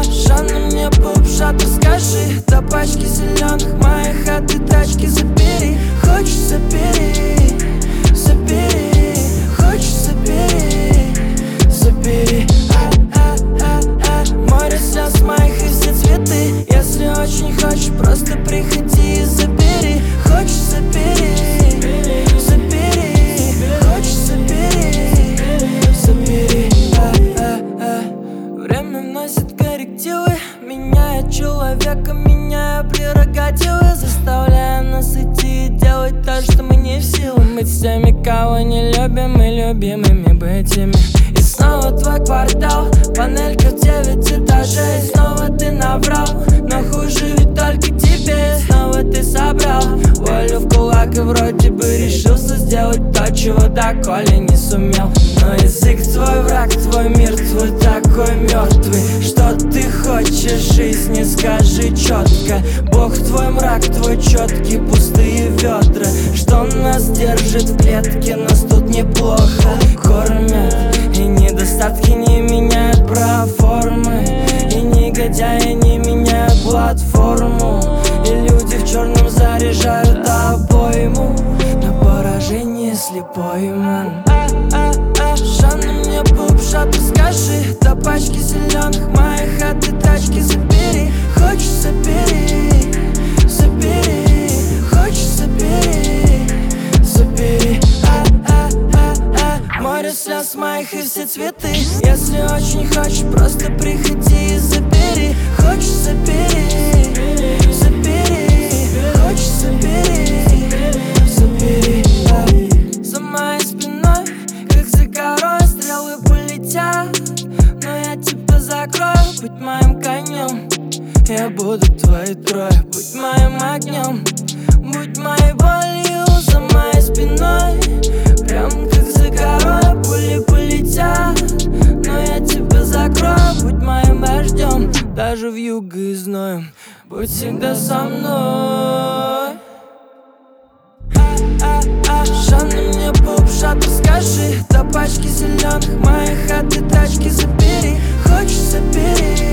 Жанна мне поп-шат, расскажи. До пачки зеленых моих хаты тачки забери. Хочешь, забери, забери. Хочешь, забери, забери. Море слез моих и все цветы. Если очень хочешь, просто приходи и забери. Хочешь, забери, забери. Хочешь, забери, забери. Время вносит коррективы, меняя человека, меняя прерогативы, заставляя нас идти и делать то, что мы не в силах. Быть с теми, кого не любим, и любимыми быть ими. И снова твой квартал, панелька в 9 этажей. Снова ты наврал, но хуже ведь только тебе. Снова ты собрал волю в кулак и вроде бы решился сделать то, чего доколе не сумел. Но язык твой враг, твой мир твой такой мертвый. Что ты хочешь жизни, скажи четко. Бог твой мрак, твой четкий, пустые ведра. Что нас держит в клетке, нас тут неплохо кормят. И недостатки не меняют проформы. И негодяи не меняют платформу. И люди в черном заряжают обойму. На поражение слепой мэн. Жанна мне поп-шат, расскажи. До пачки зеленых моих хаты тачки забери. Хочешь, забери, забери. Хочешь, забери, забери. Море слез моих и все цветы. Если очень хочешь, просто приходи и забери. Хочешь, забери, забери. Хочешь, забери, забери. За моей спиной, как за горой, стрелы полетят. Но я тебя закрою, будь моим конем. Я буду твоей трое, будь моим огнем. Будь моей болью за моей спиной. Прям как за горой, пули полетят. Но я тебя закрою, будь моим вождем. Даже в юго и зноем, будь всегда со мной. Жанна мне поп-шат, расскажи. До пачки зеленых моих хаты тачки забери. Хочешь, забери,